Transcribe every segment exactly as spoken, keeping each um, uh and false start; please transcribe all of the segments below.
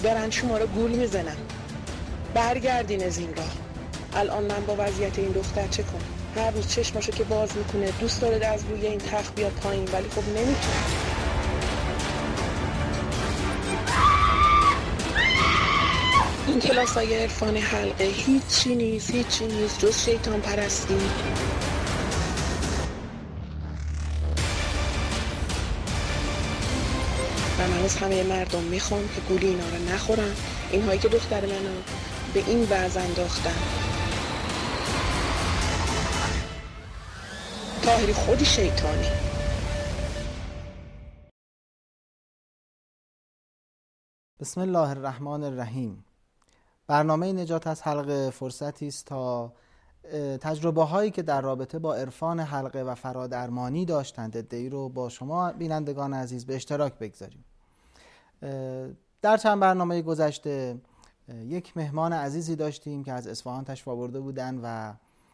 دارن شما رو گول میزنن. برگردین از این راه. الان من با وضعیت این دختر چه کنم؟ هر روز چشماشو که باز میکنه دوست داره از روی این تخت بیاد پایین، ولی خب نمیتونه. این کلاسای عرفان حلقه هیچی نیست، هیچی نیست جز شیطان پرستی. و من از همه مردم میخوام که گولی اینا رو نخورن، اینهایی که دختر منو به این وضع انداختن. طاهری خودی شیطانی. بسم الله الرحمن الرحیم. برنامه نجات از حلقه فرصتی است تا تجربه هایی که در رابطه با عرفان حلقه و فرادرمانی داشتند ادعی رو با شما بینندگان عزیز به اشتراک بگذاریم. در چند برنامه گذشته یک مهمان عزیزی داشتیم که از اصفهان تشریف آورده بودن و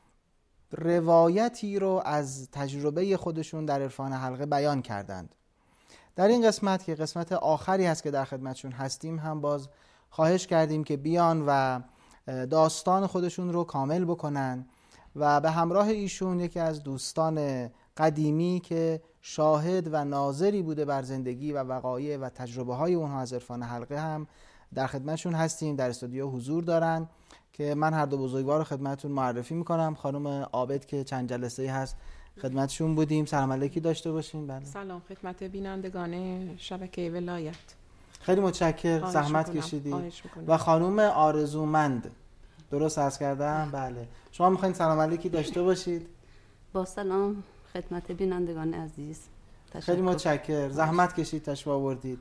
روایتی رو از تجربه خودشون در عرفان حلقه بیان کردند. در این قسمت که قسمت آخری هست که در خدمتشون هستیم هم باز خواهش کردیم که بیان و داستان خودشون رو کامل بکنن و به همراه ایشون یکی از دوستان قدیمی که شاهد و ناظری بوده بر زندگی و وقایع و تجربه های اونها از عرفان حلقه هم در خدمتشون هستیم. در استودیو حضور دارن که من هر دو بزرگوار رو خدمتتون معرفی میکنم. خانم عابد که چند جلسه هست خدمتشون بودیم، سلام علیکی داشته باشین. بله. سلام خدمت بینندگان شبکه ولایت. خیلی متشکر، زحمت کشیدید. و خانم آرزومند، درست عرض کردم؟ بله. شما میخواین سلام علیکی داشته باشید؟ با سلام خدمت بینندگان عزیز. خیلی متشکر، زحمت کشید تشریف آوردید.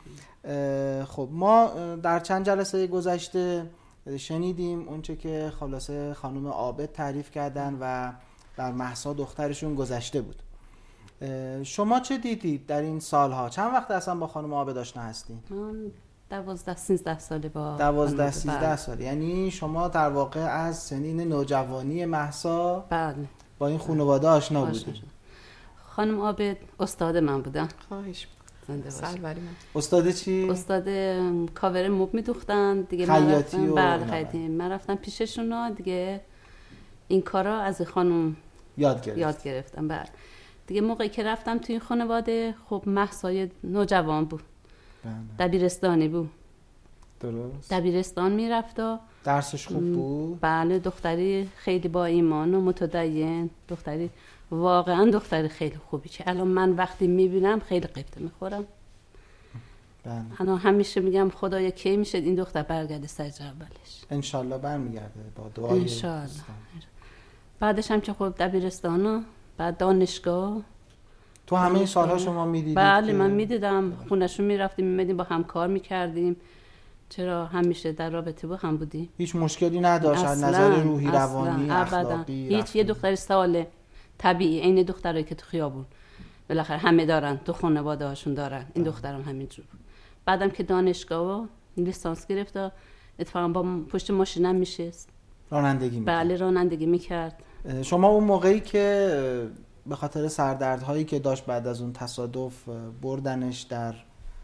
خب ما در چند جلسه گذشته شنیدیم اونچه که خلاصه خانم عابد تعریف کردن و بر مهسا دخترشون گذشته بود. شما چه دیدید در این سالها؟ چند وقت اصلا با خانم عابد آشنا هستین؟ من دوازده سیزده ساله با دوازده سیزده سال. یعنی شما در واقع از سنین نوجوانی مهسا بله با این خانواده آشنا بودید. خانم عابد استاد من بودن. خواهش می‌کنم. سلوری من. استاد چی؟ استاد کاور موب می‌دوختن دیگه. خیاطی و بله خیاطی. من رفتم پیششون دیگه این کارا از خانم یاد گرفت. یاد گرفتم. بله. دیگه موقعی که رفتم توی این خانواده خب مهسا نوجوان بود. بله. دبیرستانی بود. درست. دبیرستان میرفت و درسش خوب بود. بله دختری خیلی با ایمان و متدین، دختری واقعا دختری خیلی خوبی که الان من وقتی میبینم خیلی قبطه میخورم. بله. الان همیشه میگم خدایا کی میشه این دختر برگرده سر جا اولش. ان شاء الله برمیگرده با دعای ان شاء الله. بعدش هم که خب دبیرستان و بعد دانشگاه. تو همه این سالها شما میدیدید؟ بله که... من میدیدم، خونه‌شون میرفتیم میمدیم با هم کار میکردیم. چرا همیشه در رابطه با هم بودیم. هیچ مشکلی نداشت از نظر روحی روانی اخلاقی؟ هیچ. یه دختر ساله طبیعی عین دخترایی که تو خیابون بالاخره همه دارن، تو خانواده هاشون دارن. این دخترم همینجور بود. بعدم که دانشگاه و لیسانس گرفت اتفاقا با پشت ماشینم میشست رانندگی میکرد. بله رانندگی میکرد. شما اون موقعی که به خاطر سردردهایی که داشت بعد از اون تصادف بردنش در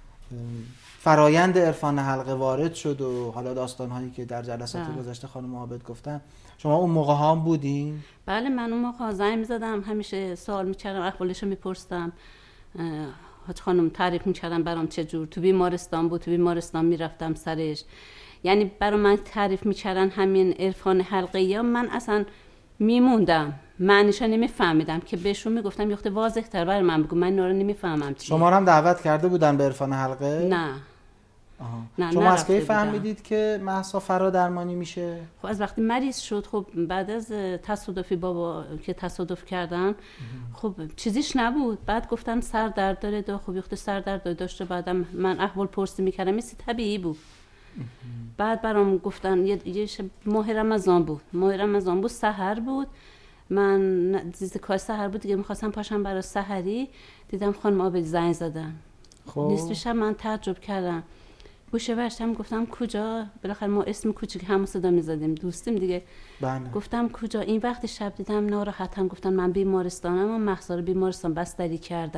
فرایند عرفان حلقه وارد شد و حالا داستانهایی که در جلسات بله. گذشته خانم عابد گفتن، شما اون موقع هم بودین؟ بله من اون موقع زنگ می‌زدم، همیشه سوال می‌کردم، احوالش رو می‌پرسیدم. حاج خانم تعریف می‌کردم برام چه جور تو بیمارستان بود، تو بیمارستان می‌رفتم سرش. یعنی برام من تعریف می‌کردن همین عرفان حلقه یا من اصلا میموندم، معنیش نمیفهمیدم که بهشون میگفتم یخته واضح تر برای من بگو، من اینا رو نمیفهمم. شما رو هم دعوت کرده بودن به عرفان حلقه؟ نه. آها. نه شما از کی فهمیدید که مهسا فرادرمانی میشه؟ خب از وقتی مریض شد، خب بعد از تصادفی بابا که تصادف کردن خب چیزیش نبود، بعد گفتن سر درد داره دا. خب یخته سر درد داشته، بعدم من احوال پرسی میکردم، مثل طبیعی بود. بعد برام گفتن یه, یه ماه رمضان بود، ماه رمضان بود، سحر بود، من دیز کار سحر بود دیگه، میخواستم پاشم برای سحری، دیدم خانم عابد زنگ زدن. خب نصف شب من تعجب کردم، گوشه برشتم گفتم کجا؟ بالاخره ما اسم کوچیک همو صدا میزدیم، دوستیم دیگه. بله. گفتم کجا؟ این وقت شب دیدم ناراحتم، گفتن من بیمارستانم و مهسا رو بیمارستان بستری کردن.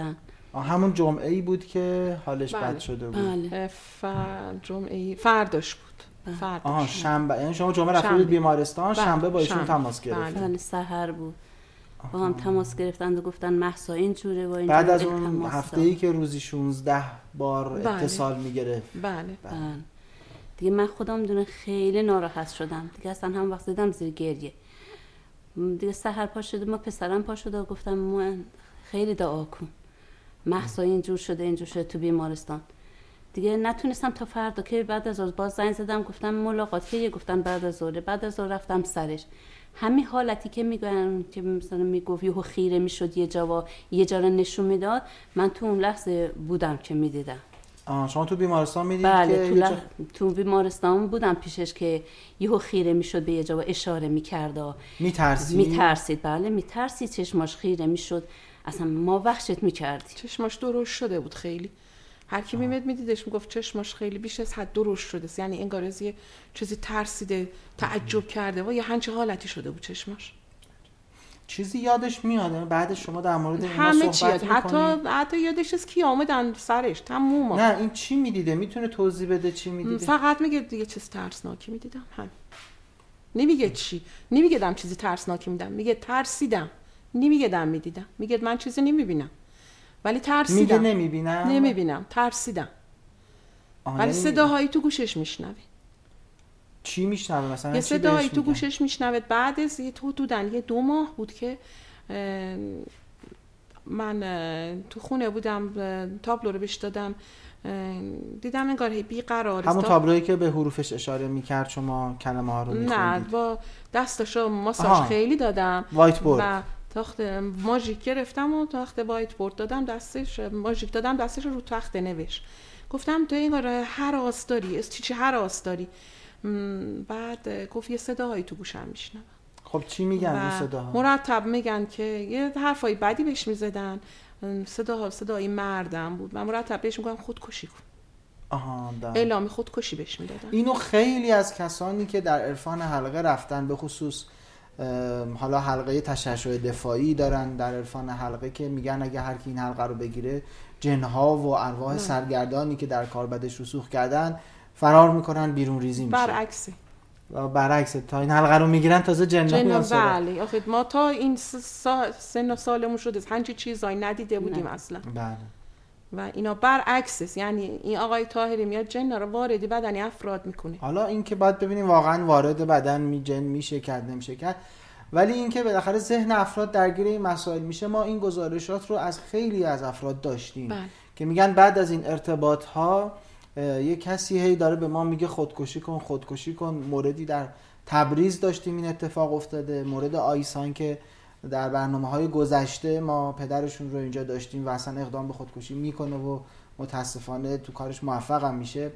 همون جمعه ای بود که حالش بله. بد شده بود. بله ف... جمعه فرداش بود. فرداش. آها شنبه، یعنی شما جمعه رفتید شنبه. بیمارستان، بله. شنبه با ایشون شنبه. تماس گرفتید. بله. بله سحر بود با هم تماس گرفتند و گفتن مهسا اینجوره و اینجوره. بعد از اون التماس هفته ای که روزی شانزده بار بله. اتصال میگرفت. بله. بله. دیگه من خودم میدونم خیلی ناراحت شدم دیگه، اصلا هم وقت دیدم زیر گریه دیگه. سحر پا شده، ما پسرم پا شده و گفتم من خیلی دعا کن مهسا اینجور شده اینجور شده تو بیمارستان. دیگه نتونستم تا فردا که بعد از ظهر باز زنگ زدم گفتم ملاقات که گفتن بعد از ظهر. بعد از ظهر رفتم سرش، همین حالتی که میگن که مثلا میگفت یهو خیره میشد یه جا و یه جا رو نشون میداد، من تو اون لحظه بودم که میدیدم. آه شما تو بیمارستان میدید بله که تو, یه لح... جا... تو بیمارستان بودم پیشش که یهو خیره میشد به یه جا و اشاره میکرد و میترسید؟ میترسید بله میترسید، چشماش خیره میشد، اصلا ما وحشت میکردیم. چشماش درشت شده بود خیلی. هر کی میمد میدیدش میگفت چشماش خیلی بیش از حد درشت شده، یعنی انگار از یه چیزی ترسیده، تعجب کرده و یه همچین حالتی شده بود چشماش. چیزی یادش میاد بعد شما در مورد اینا همه چی صحبت یاد. حتی می‌کنید؟ حتی یادش از کی آمدن سرش تموم. نه این چی میدیده؟ میتونه توضیح بده چی میدیده؟ فقط میگه دیگه چیز ترسناکی میدیدم، هم نمیگه چی، نمیگه دم چیزی ترسناکی میدم، میگه ترسیدم، نمیگه دم میدیدم، میگه من چیزی نمیبینم ولی ترسیدم. میگه نمیبینم نمیبینم ترسیدم. ولی یعنی صداهایی تو گوشش میشنوه. چی میشنوه مثلا؟ یه چی صداهایی بهش تو میگن؟ گوشش میشنوه. بعد از یه تو دودن یه دو ماه بود که من تو خونه بودم، تابلو رو بهش دادم، دیدم انگار بیقرار همون تابلویی که به حروفش اشاره میکرد شما کلمه ها رو میخوندید؟ نه با دستاشو ماساژ آها. خیلی دادم، وایت بورد و تخت ماژیک گرفتم و تخت وایت بورد دادم دستش، ماژیک دادم دستش رو تخت نوشت. گفتم تو انگار هراس داری، از چی چی هراس داری. بعد گفت یه صداهایی تو گوشم میشنوم. خب چی میگن این صداها؟ مرتب میگن که یه حرفای بدی بهش میزدن، صداها صدای مردم بود. من مرتب بهش میگم خودکشی کن. آها ده. اعلام خودکشی بهش میدادن. اینو خیلی از کسانی که در عرفان حلقه رفتن، به خصوص حالا حلقه تشعشع دفاعی دارن در عرفان حلقه، که میگن اگه هر کی این حلقه رو بگیره جنها و ارواح سرگردانی که در کاربدش رسوخ کردن فرار میکنن، بیرون ریزی میشه. برعکسه. و برعکس تا این حلقه رو میگیرن تازه جنها میان سراغ. بله آخه ما تا این سا... سن و سالمون شده همچین چیزایی ندیده بودیم نه. اصلا. بله. و اینا برعکسه، یعنی این آقای طاهری میاد جن رو وارد بدن افراد میکنه. حالا این که باید ببینیم واقعا وارد بدن می جن میشه کرد نمیشه کرد، ولی این که بالاخره ذهن افراد درگیر این مسائل میشه. ما این گزارشات رو از خیلی از افراد داشتیم بله. که میگن بعد از این ارتباط ها یه کسی هی داره به ما میگه خودکشی کن خودکشی کن. موردی در تبریز داشتیم این اتفاق افتاده، مورد آیسان که در برنامه‌های گذشته ما پدرشون رو اینجا داشتیم و اصلا اقدام به خودکشی میکنه و متاسفانه تو کارش موفق هم میشه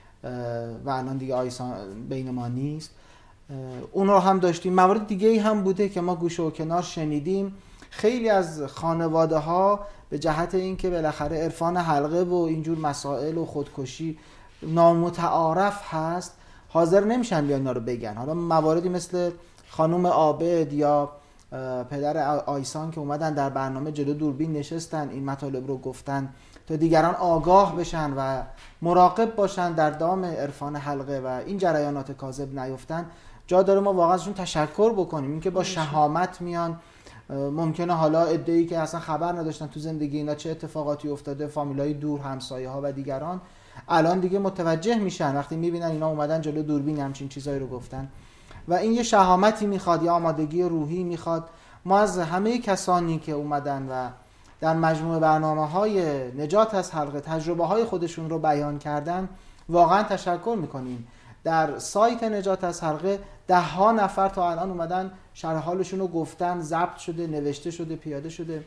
و الان دیگه آیسان بین ما نیست. اون رو هم داشتیم. موارد دیگه ای هم بوده که ما گوشه و کنار شنیدیم. خیلی از خانواده ها به جهت اینکه بالاخره عرفان حلقه و اینجور مسائل و خودکشی نامتعارف هست حاضر نمیشن بیان اینا رو بگن. حالا مواردی مثل خانم عابد یا پدر آیسان که اومدن در برنامه جلو دوربین نشستن این مطالب رو گفتن تا دیگران آگاه بشن و مراقب باشن در دام عرفان حلقه و این جریانات کاذب نیفتن. جا داره ما واقعا ازشون تشکر بکنیم. این که با شهامت میان، ممکنه حالا عده‌ای که اصلا خبر نداشتن تو زندگی اینا چه اتفاقاتی افتاده، فامیلای دور، همسایه ها و دیگران، الان دیگه متوجه میشن وقتی میبینن اینا اومدن جلو دوربین همچین چیزایی رو گفتن. و این یه شهامتی میخواد، یا آمادگی روحی میخواد. ما از همه کسانی که اومدن و در مجموعه برنامه‌های نجات از حلقه تجربه‌های خودشون رو بیان کردن واقعا تشکر میکنیم. در سایت نجات از حلقه ده ها نفر تا الان اومدن شرح حالشون رو گفتن، ضبط شده، نوشته شده، پیاده شده،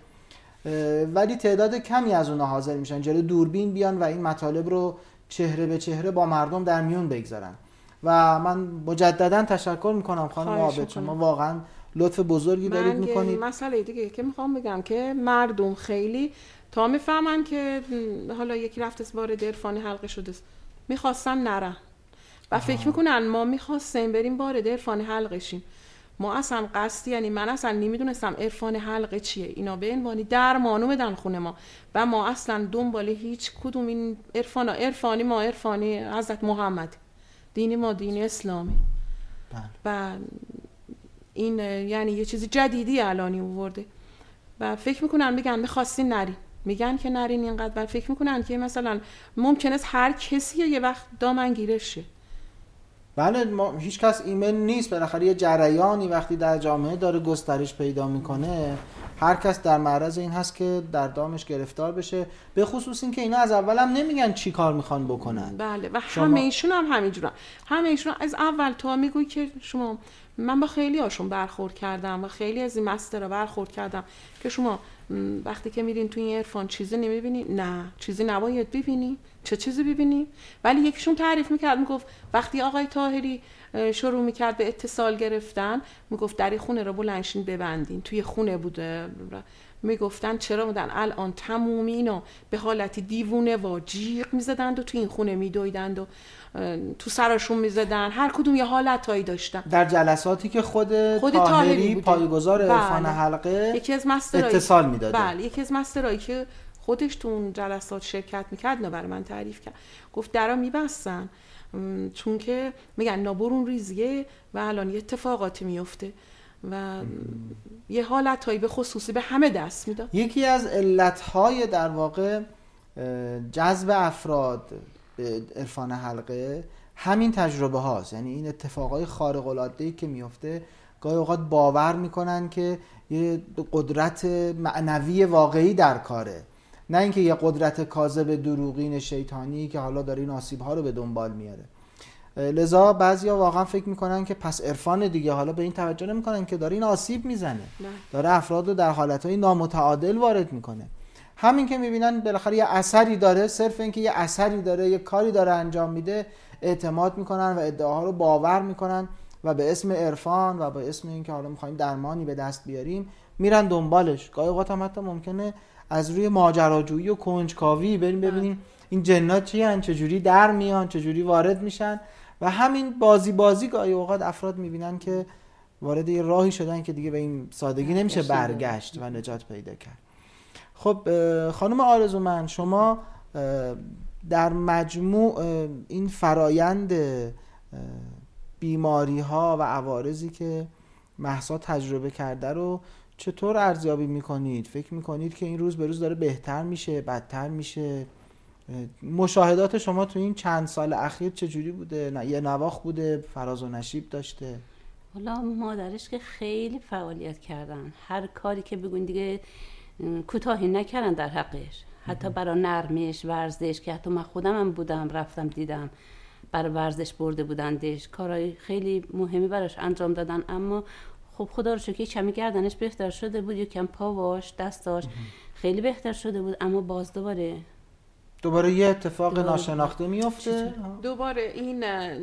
ولی تعداد کمی از اونها حاضر میشن جلوی دوربین بیان و این مطالب رو چهره به چهره با مردم در میون بگذارن. و من مجددا تشکر میکنم خانم عابد، شما واقعا لطف بزرگی دارید میکنید. مسئله دیگه که میخوام بگم که مردم خیلی تا میفهمن که حالا یکی رفته وارد عرفان حلقه شده میخواستن نرن و فکر میکنن ما میخواستیم بریم وارد عرفان حلقه شیم ما اصلا قصدی، یعنی من اصلا نمیدونستم عرفان حلقه چیه، اینا به عنوانی درمانو بدن خونه ما و ما اصلا دنبال هیچ کدوم این عرفانا، عرفانی ما عرفانی حضرت محمد، دینی ما دین اسلامی و این یعنی یه چیزی جدیدی الانی آورده و فکر میکنن میگن میخواستین نرین، میگن که نرین اینقدر و فکر میکنن که مثلا ممکنه هر کسی یه وقت دامنگیرش شه. بله، ما هیچ کس ایمن نیست، بالاخره یه جریانی وقتی در جامعه داره گسترش پیدا میکنه هر کس در معرض این هست که در دامش گرفتار بشه، به خصوص این که اینا از اول هم نمیگن چی کار میخوان بکنن. بله و شما... همه ایشون هم همینجورن، همه ایشون از اول تا میگوی که شما، من با خیلی هاشون برخورد کردم و خیلی از این مسترها برخورد کردم که شما وقتی که میرین توی این عرفان چیزی نمیبینی، نه چیزی نباید ببینی، چه چیزی ببینی؟ ولی یکیشون تعریف میکرد، میگفت وقتی آقای طاهری شروع میکرد به اتصال گرفتن، میگفت در خونه رو بلندشین ببندین، توی خونه بوده، میگفتن چرا بودن الان تمومی اینا به حالتی دیوونه و جیغ میزدند و توی این خونه میدویدند و تو سرشون میزدن، هر کدوم یه حالتایی داشتن. در جلساتی که خود, خود طاهری پایه‌گذار عرفان بله. حلقه یکی از مسترایی اتصال میداده. بله، یکی از مسترایی که خودش تو اون جلسات شرکت میکرد نه، برای من تعریف کرد، گفت درا میبستن چون که میگن نابرون ریزیه و الان یه اتفاقاتی میفته و یه حالتایی به خصوصی به همه دست میده. یکی از علتهای در واقع جذب افراد به عرفان حلقه همین تجربه هاست، یعنی این اتفاقای خارق العاده‌ای که میفته گاهی اوقات باور میکنن که یه قدرت معنوی واقعی در کاره، نه اینکه یه قدرت کاذب دروغین شیطانی که حالا داره این آسیب‌ها رو به دنبال میاره. لذا بعضیا واقعا فکر میکنن که پس عرفان دیگه، حالا به این توجه نمیکنن که داره این آسیب میزنه، داره افراد رو در حالتهای نامتعادل وارد میکنه. همین که میبینن بالاخره یه اثری داره، صرف اینکه یه اثری داره، یه کاری داره انجام میده، اعتماد میکنن و ادعاها رو باور میکنن و به اسم عرفان و به اسم اینکه حالا میخوایم درمانی به دست بیاریم میرن دنبالش. گاهی اوقات هم حتی ممکنه از روی ماجراجویی و کنجکاوی بریم ببینیم این جنات چی هن، چجوری در میان، چجوری وارد میشن و همین بازی بازی گاهی اوقات افراد میبینن که وارد یه راهی شدن که دیگه به این سادگی نمیشه برگشت و نجات پیدا کرد. خب خانم آرزومند، شما در مجموع این فرایند بیماری ها و عوارضی که مهسا تجربه کرده رو چطور ارزیابی میکنید؟ فکر میکنید که این روز به روز داره بهتر میشه، بدتر میشه؟ مشاهدات شما تو این چند سال اخیر چجوری بوده؟ نه یه نواخت بوده، فراز و نشیب داشته؟ حالا مادرش که خیلی فعالیت کردن، هر کاری که بگوین دیگه کوتاهی نکردن در حقش، حتی برای نرمش، ورزش که حتی من خودم هم بودم رفتم دیدم، برای ورزش برده بودندش، کارهای خیلی مهمی براش انجام دادن. اما خب خدا رو شکر کمی گردنش بهتر شده بود، یکم پاواش، دستاش خیلی بهتر شده بود، اما باز دوباره دوباره یه اتفاق دوباره ناشناخته میفته. دوباره این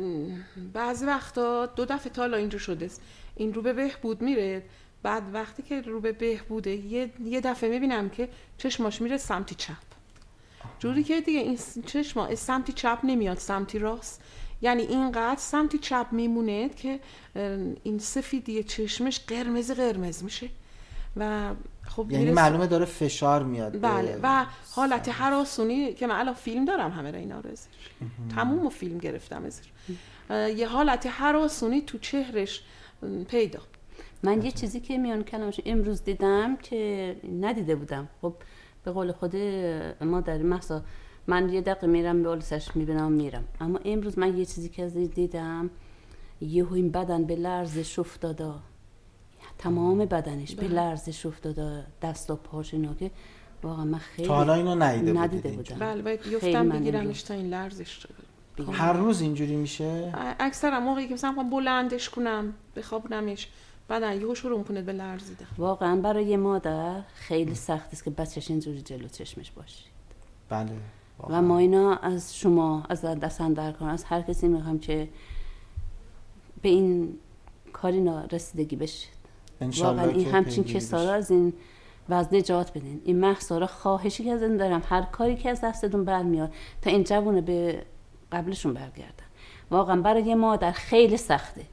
بعضی وقتا دو دفعه تالا اینجور شده، این رو به بهبود میره، بعد وقتی که رو به بهبوده یه یه دفعه میبینم که چشماش میره سمتی چپ، جوری که دیگه این چشما سمتی چپ نمیاد سمتی راست، یعنی اینقدر سمتی چپ میمونه که این سفیدی چشمش قرمز قرمز میشه و خب یعنی معلومه داره فشار میاد. بله و حالت هراسونی که من الان فیلم دارم همه را اینا رو ازش تموم فیلم گرفتم ازش، یه حالت هراسونی تو چهرش پیدا. من یه چیزی که میان کلمش امروز دیدم که ندیده بودم، خب به قول خود مادر مهسا من یه دقیقه میرم به آلسش میبینم میرم، اما امروز من یه چیزی که از دیدم، یهو این بدن به لرزش افتاده، تمام بدنش به لرزش افتاده، دست و پاش اینا که واقعا من خیلی تا حالا اینو ندیده, ندیده بودم. بله باید یفتم بگیرمش تا این لرزش بگیرم. هر روز اینجوری میشه؟ اکثرا موقعی که مثلا بلندش کنم بخوابونمش بعدن یهو شروع میکنه به لرزیدن. واقعا برای یه مادر خیلی سخت است که بچه‌ش اینجوری جلو چشمش باشه. بله واقعا. و ما اینا از شما، از دست‌اندرکاران، از هر کسی میخوام که به این کارینا رسیدگی بشه. واقعا این همچین کسارا از این وضع نجات بدین. این مهسا خواهشی که از این دارم، هر کاری که از دستتون برمیاد تا این جوونه به قبلشون برگردن. واقعا برای یه مادر خیلی سخته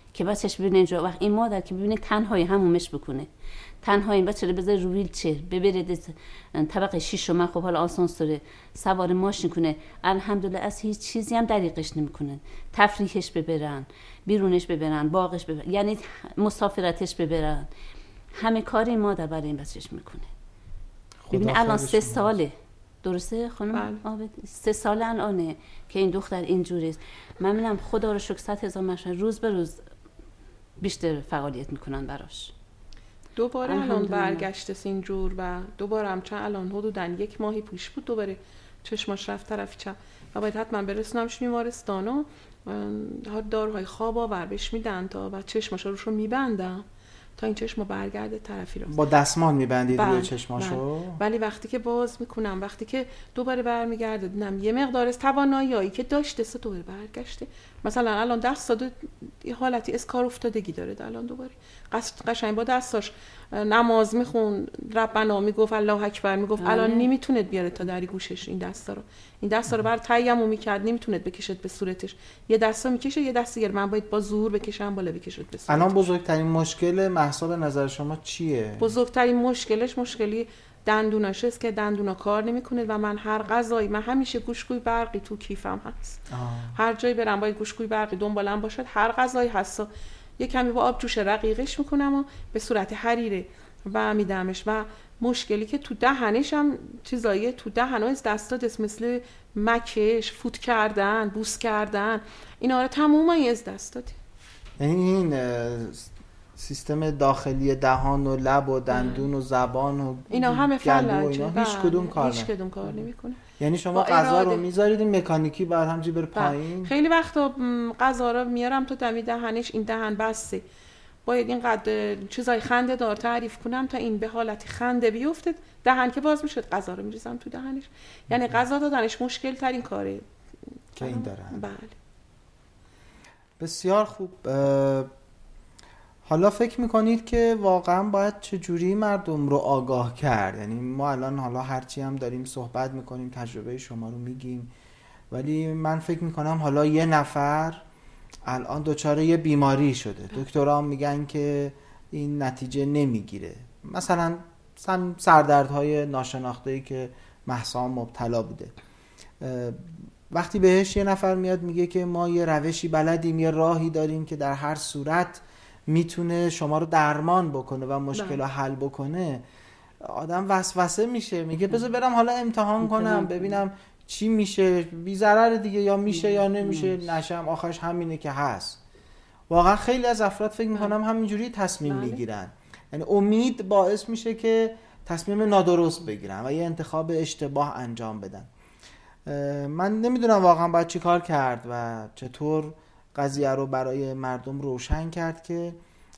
که بچهش ببینه اینجا. وقت این مادر که ببینه تنهایی همومش بکنه، تنها این بچه رو بذاره رو ویلچر ببره طبقه شش، من خب حالا آسانسوره سوار ماشین کنه، الحمدلله از هیچ چیزی هم دریغش نمیکنه، تفریحش ببرن، بیرونش ببرن، باغش ببرن، یعنی مسافرتش ببرن، همه کار این مادر برای این بچهش میکنه. ببین الان سه ساله، درسته خانم آبد؟ سه ساله الانه که این دختر اینجوریه. من میگم خدا رو شکر صد هزار مرتبه روز به روز بیشتر فعالیت میکنن براش. دوباره الان برگشته اینجور و دوباره هم چند الان حدوداً یک ماهی پیش بود دوباره چشماش رفت طرف چپ و باید حتما برسونمش بیمارستان و داروهای خواب آور بهش میدن تا و چشماش روش رو میبندم تا این چشم برگرده طرفی راست. با دستمال میبندید روی چشماشو؟ ولی وقتی که باز میکنم، وقتی که دوباره برمیگرده دیدم یه مقدار از توانایی که داشته سه دوباره برگشته. مثلا الان دست داده یه حالتی اسکار افتادگی داره الان دوباره قشنگ با دستاش نماز میخون، ربنا میگفت، الله اکبر میگفت. الان نمیتونه بیاره تا در گوشش این دستا رو، این دستا رو بر تیمم میکرد نمیتونه بکشه به صورتش، یه دستا میکشه یه دست دیگه من باید با زور بکشم بالا بکشه به صورتش. الان بزرگترین مشکل مهسا به نظر شما چیه؟ بزرگترین مشکلش مشکلی دندوناش است که دندونا کار نمیکنه و من هر غذایی، من همیشه گوشگوی برقی تو کیفم هست. آه. هر جایی برم باید گوشگوی برقی دنبالم باشد، هر غذایی هست یه کمی با آب جوش رقیقش میکنم و به صورت حریره و میدمش. و مشکلی که تو دهنش هم چیزایی تو دهن از دست داد مثل مکش، فوت کردن، بوس کردن، اینا رو تمامی از دست داد. یعنی این سیستم داخلی دهان و لب و دندون و زبان و اینا همه فلج، هیچ کدوم کار هیچ کدوم کار نمیکنه. یعنی شما غذا رو میذارید این مکانیکی بعد همینجوری بره پایین؟ خیلی وقتا غذا رو میارم تو دمی دهنش، این دهن بسته، باید اینقدر چیزای خنده دار تعریف کنم تا این به حالتی خنده بیفته، دهن که باز میشد غذا رو میریزم تو دهنش. یعنی غذا دادنش مشکل ترین کاره که این داره. بله بسیار خوب. حالا فکر میکنید که واقعا باید چجوری مردم رو آگاه کرد؟ یعنی ما الان حالا هرچی هم داریم صحبت میکنیم، تجربه شما رو میگیم، ولی من فکر میکنم حالا یه نفر الان دچار یه بیماری شده، دکترها میگن که این نتیجه نمیگیره، مثلا سردردهای ناشناخته‌ای که مهسا مبتلا بوده، وقتی بهش یه نفر میاد میگه که ما یه روشی بلدیم، یه راهی داریم که در هر صورت میتونه شما رو درمان بکنه و مشکل رو حل بکنه، آدم وسوسه میشه، میگه بذار برم حالا امتحان کنم ببینم چی میشه، بی ضرر دیگه، یا میشه یا نمیشه، نشم آخرش همینه که هست. واقعا خیلی از افراد فکر میکنم همینجوری تصمیم میگیرن، یعنی امید باعث میشه که تصمیم نادرست بگیرن و یه انتخاب اشتباه انجام بدن. من نمیدونم واقعا باید چی کار کرد و چطور قضیه رو برای مردم روشن کرد که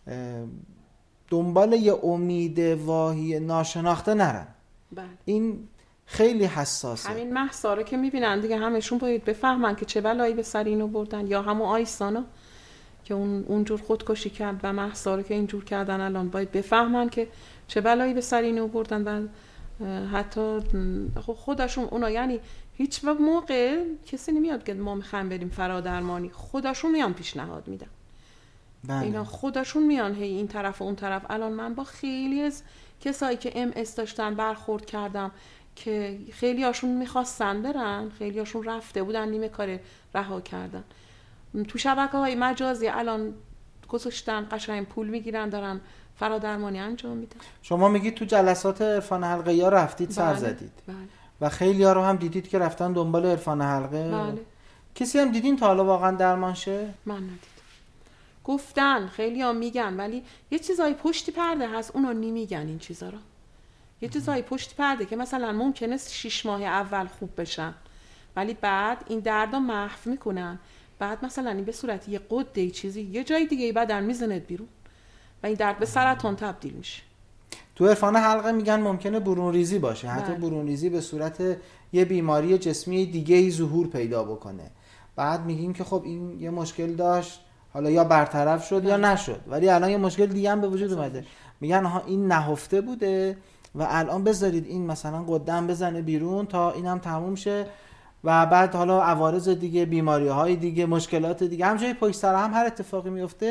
دنبال یه امید واهی ناشناخته نرن. بله. این خیلی حساسه. همین مهسا رو که میبینن دیگه همشون باید بفهمن که چه بلایی به سر اینو بردن، یا همون آیسانا که اون اونجور خودکشی کرد و مهسا رو که اینجور کردن الان باید بفهمن که چه بلایی به سر اینو بردن و حتی خودشون اونا، یعنی هیچ موقع کسی نمیاد که ما میخوایم بریم فرادرمانی، خودشون میان پیشنهاد میدن. بله. اینا خودشون میان هی این طرف و اون طرف. الان من با خیلی از کسایی که ام اس داشتن برخورد کردم که خیلی هاشون میخواستن برن، خیلی هاشون رفته بودن نیمه کار رها کردن. تو شبکه های مجازی الان گذاشتن قشنگ پول میگیرن دارن فرادرمانی انجام میدن. شما میگید تو جلسات عرفان حلقه یا رفتید سر زدید؟ بله. و خیلی ها رو هم دیدید که رفتن دنبال عرفان حلقه؟ بله. کسی هم دیدین تا حالا واقعا درمان شه؟ من ندیدم. گفتن خیلی ها میگن، ولی یه چیزای پشتی پرده هست اونا نمیگن این چیزا رو. یه چیزای پشتی پرده که مثلا ممکنه شش ماه اول خوب بشن ولی بعد این دردا محو میکنن، بعد مثلا این به صورت یه قده چیزی یه جای دیگه بدن میزنه بیرون و این درد به سرطان تبدیل میشه. تو عرفان حلقه میگن ممکنه برون ریزی باشه، حتی برون ریزی به صورت یه بیماری جسمی دیگه ای ظهور پیدا بکنه. بعد میگیم که خب این یه مشکل داشت، حالا یا برطرف شد یا نشد، ولی الان یه مشکل دیگه هم به وجود اومده. میگن ها این نهفته بوده و الان بذارید این مثلا قدم بزنه بیرون تا اینم تموم شه و بعد حالا عوارض دیگه، بیماری‌های دیگه، مشکلات دیگه همونجوری پشت سر هم هر اتفاقی میفته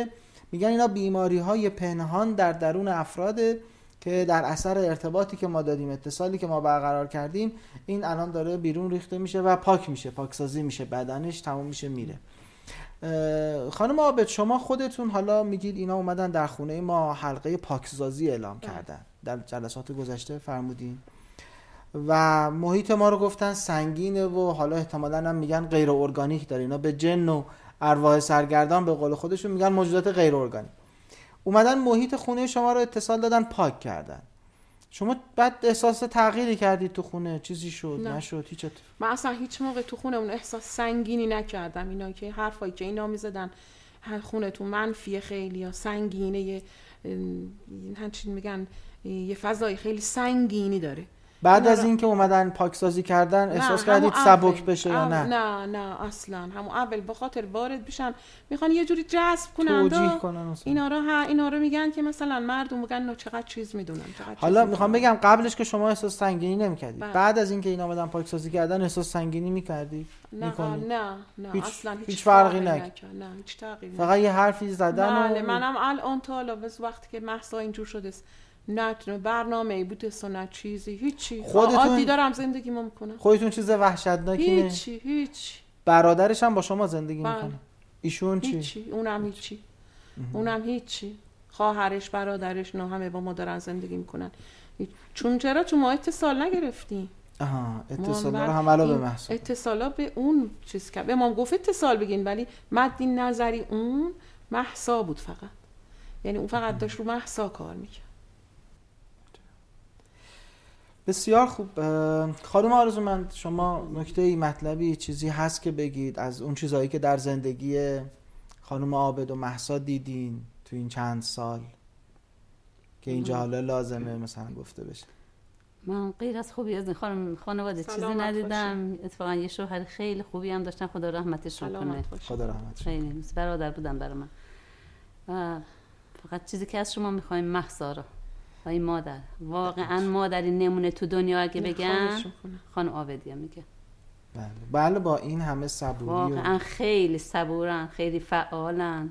میگن اینا بیماری های پنهان در درون افراده که در اثر ارتباطی که ما دادیم، اتصالی که ما برقرار کردیم، این الان داره بیرون ریخته میشه و پاک میشه، پاکسازی میشه، بدنش تموم میشه میره. خانم عابد، شما خودتون حالا میگید اینا اومدن در خونه ما حلقه پاکسازی اعلام کردن، در جلسات گذشته فرمودین و محیط ما رو گفتن سنگینه و حالا احتمالاً هم میگن غیر ارگانیک داره، اینا به جن و ارواح سرگردان به قول خودشون میگن موجودات غیر ارگانیک. اومدن محیط خونه شما رو اتصال دادن، پاک کردن. شما بعد احساس تغییری کردید تو خونه؟ چیزی شد؟ نه. نشد؟ هیچ اتفاق؟ من اصلا هیچ موقع تو خونه اون احساس سنگینی نکردم. اینا که حرفایی که اینا میزدن خونه تو منفیه خیلی یا سنگینه، یه همچین میگن یه فضای خیلی سنگینی داره. بعد از این که اومدن پاکسازی کردن احساس کردید سبک بشه یا نه؟ نه نه اصلا همون اول به خاطر وارد بشن میخوان یه جوری جذب کنن، توجیه کنن. اینا رو ها اینا رو میگن که مثلا مردم میگن نه چقدر چیز میدونن، چقدر حالا میخوام بگم قبلش که شما احساس سنگینی نمیکردید، بعد از این که اینا اومدن پاکسازی کردن احساس سنگینی میکردید؟ نه نه نه هیچ اصلا هیچ, هیچ فرقی نکرد. نه هیچ تغییری فقط یه حرفی زدن. بله و... منم الان تا حالا وقتی که مهسا اینجور شده نه برنامه‌ای بوده نه چیزی، هیچی، عادی دارم زندگی میکنم. خودتون چیز وحشتناکی نه؟ هیچی هیچی. برادرش هم با شما زندگی میکنه؟ ایشون چی؟ هیچی، اونم هیچی. اونم هیچی. خواهرش، برادرش، نه همه با ما دارن زندگی میکنن. چون چرا چون ما اتصال نگرفتیم. آها، اتصالا رو هم علاوه به محسا. اتصالا به اون چیز که به ما گفت اتصال بگین، ولی مد نظری اون مهسا بود فقط. یعنی اون فقط داشت رو مهسا کار میکرد. بسیار خوب. خانم آرزومند، شما نکته مطلبی چیزی هست که بگید از اون چیزهایی که در زندگی خانم عابد و مهسا دیدین تو این چند سال که اینجا حالا لازمه مثلا گفته بشه؟ من غیر از خوبی از این خانم خانواده چیزی ندیدم. اتفاقا یه شوهر خیلی خوبی هم داشتن، خدا رحمتش کنه. خدا رحمتش کنه. خیلی برادر بودن برای من. فقط چیزی که از شما میخوایم مهسا رو، وای مادر، واقعا مادری نمونه تو دنیا اگه بگن خانم عابدی میگه. بله بله، با این همه صبوری واقعا و... خیلی صبورن، خیلی فعالن،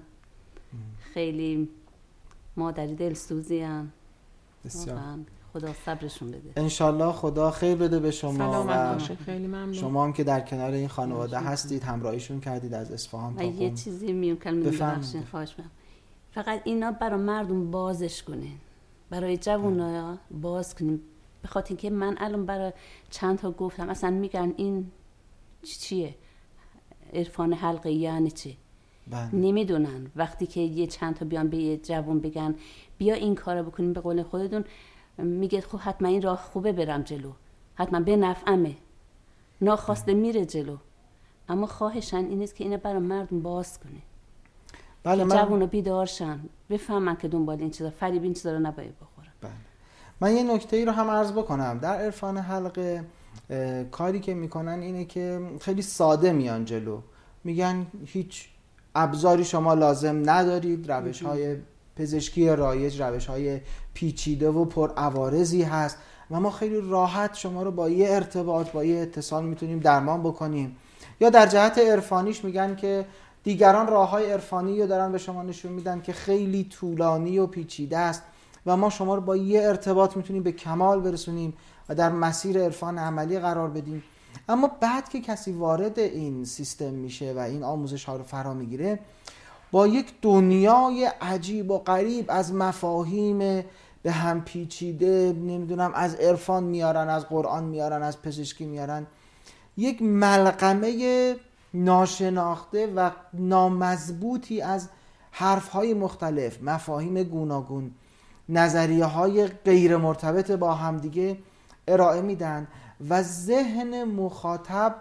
خیلی مادری دلسوزیان. بسیار خدا صبرشون بده. انشالله خدا خیر بده به شما و خیلی ممنون. شما هم که در کنار این خانواده هستید، همراهیشون کردید از اصفهان تا قم. یه چیزی میگم کلمه ببخشید خواهش می‌کنم، فقط اینا برای مردم بازش کنین، برای جوونا باز کنیم، به خاطر اینکه من الان برای چند تا گفتم اصلا میگن این چیه عرفان حلقه یعنی چی؟ بله. نمیدونن. وقتی که یه چند تا بیان به یه جوون بگن بیا این کارو بکنیم، به قول خودتون میگه خب حتما این راه خوبه برم جلو، حتما به نفعمه، ناخواسته میره جلو. اما خواهشن این نیست که اینه برای مردم باز کنه. بله، من جوونا بیدارشن، بفهمن که دنبال این چیزا فریب این چیزا رو نباید بخورن. بله. من یه نکته ای رو هم عرض بکنم. در عرفان حلقه کاری که میکنن اینه که خیلی ساده میان جلو، میگن هیچ ابزاری شما لازم ندارید، روش های پزشکی رایج روش های پیچیده و پر عوارضی هست و ما خیلی راحت شما رو با یه ارتباط، با یه اتصال میتونیم درمان بکنیم. یا در جهت عرفانیش میگن که دیگران راههای عرفانی رو دارن به شما نشون میدن که خیلی طولانی و پیچیده است و ما شما رو با یه ارتباط میتونیم به کمال برسونیم و در مسیر عرفان عملی قرار بدیم. اما بعد که کسی وارد این سیستم میشه و این آموزش ها رو فرا میگیره، با یک دنیای عجیب و غریب از مفاهیم به هم پیچیده، نمیدونم از عرفان میارن، از قرآن میارن، از پزشکی میارن، یک ملغمه ناشناخته و نامضبوطی از حرفهای مختلف، مفاهیم گوناگون، نظریه های غیر مرتبط با همدیگه ارائه میدن و ذهن مخاطب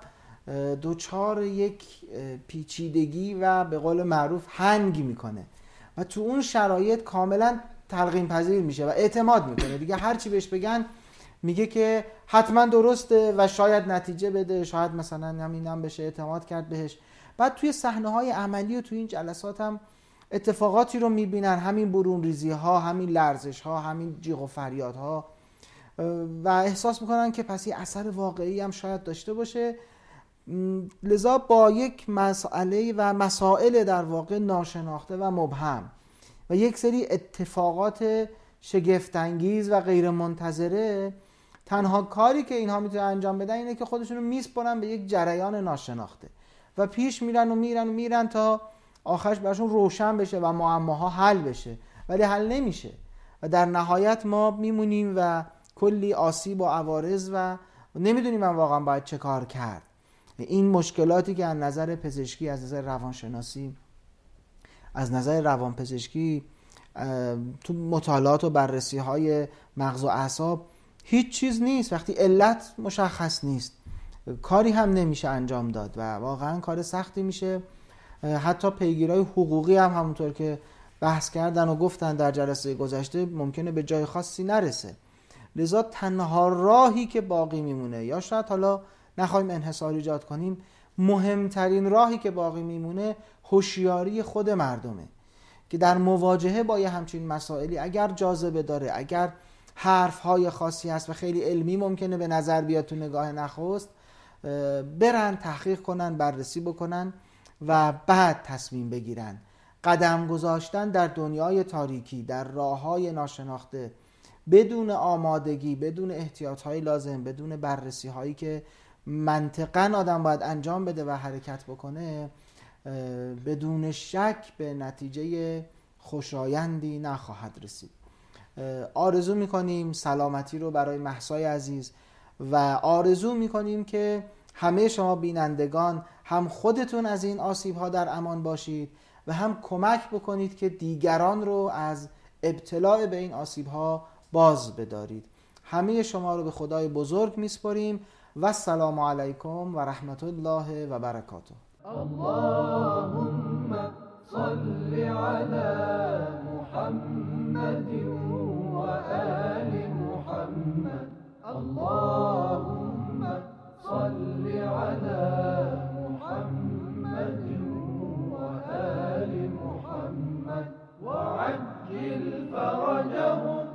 دوچار یک پیچیدگی و به قول معروف هنگ میکنه و تو اون شرایط کاملا تلقین پذیر میشه و اعتماد میکنه دیگه. هر چی بهش بگن میگه که حتما درسته و شاید نتیجه بده، شاید مثلا همینم بشه اعتماد کرد بهش. بعد توی صحنه های عملی و توی این جلسات هم اتفاقاتی رو میبینن، همین برون ریزی ها، همین لرزش ها، همین جیغ و فریاد ها، و احساس میکنن که پس یه اثر واقعی هم شاید داشته باشه. لذا با یک مسئله و مسائل در واقع ناشناخته و مبهم و یک سری اتفاقات شگفت‌انگیز و غیر منتظره، تنها کاری که اینها میتونن انجام بدن اینه که خودشون رو میسپرن به یک جریان ناشناخته و پیش میرن و میرن و میرن تا آخرش براشون روشن بشه و معماها حل بشه، ولی حل نمیشه و در نهایت ما میمونیم و کلی آسیب و عوارض و نمیدونیم من واقعا باید چه کار کرد. این مشکلاتی که از نظر پزشکی، از نظر روانشناسی، از نظر روانپزشکی تو مطالعات و بررسی های مغز و اعصاب هیچ چیز نیست. وقتی علت مشخص نیست کاری هم نمیشه انجام داد و واقعا کار سختی میشه. حتی پیگیرهای حقوقی هم همونطور که بحث کردن و گفتن در جلسه گذشته ممکنه به جای خاصی نرسه. لذا تنها راهی که باقی میمونه، یا شاید حالا نخوایم انحصار ایجاد کنیم، مهمترین راهی که باقی میمونه هوشیاری خود مردمه که در مواجهه با یه همچین مسائلی اگر جاذبه داره، اگر حرفهای خاصی هست و خیلی علمی ممکنه به نظر بیاد تو نگاه نخست، برن تحقیق کنن، بررسی بکنن و بعد تصمیم بگیرن. قدم گذاشتن در دنیای تاریکی، در راههای ناشناخته، بدون آمادگی، بدون احتیاطهای لازم، بدون بررسی هایی که منطقاً آدم باید انجام بده و حرکت بکنه، بدون شک به نتیجه خوشایندی نخواهد رسید. آرزو میکنیم سلامتی رو برای مهسای عزیز و آرزو میکنیم که همه شما بینندگان هم خودتون از این آسیب ها در امان باشید و هم کمک بکنید که دیگران رو از ابتلا به این آسیب ها باز بدارید. همه شما رو به خدای بزرگ میسپاریم و السلام علیکم و رحمت الله و برکاته. اللهم صل علی محمد و آل محمد. اللهم صل علی محمد و آل محمد و عجل فرجهم